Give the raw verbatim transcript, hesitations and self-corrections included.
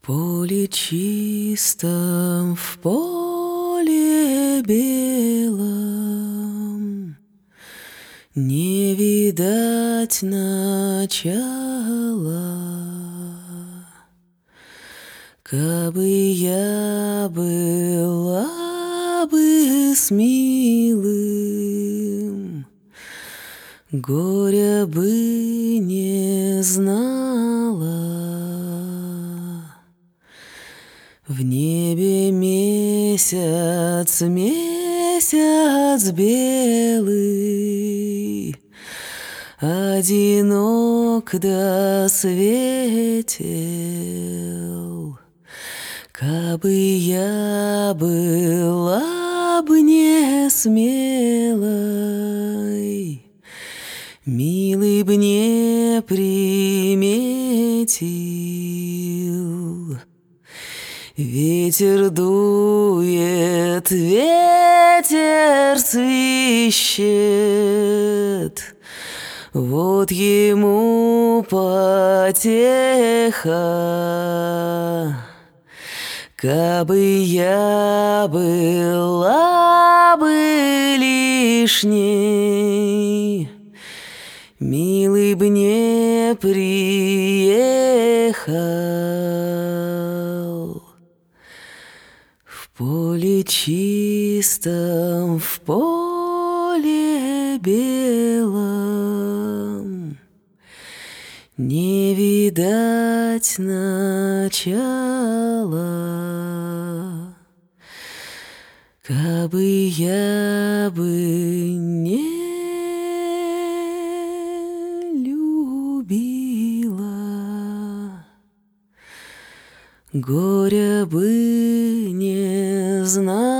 поле чистом, в поле белом не видать начала. Кабы я была бы с милым, горя бы не знала. В небе месяц, месяц белый, одинок да светел. Кабы я была бы не смелой, милый б не приметил. Ветер дует, ветер свищет, вот ему потеха. Кабы я была бы лишней, милый б не приехал. В поле чистом, в поле белом не видать начала. Кабы я бы не любила, горя бы не знала.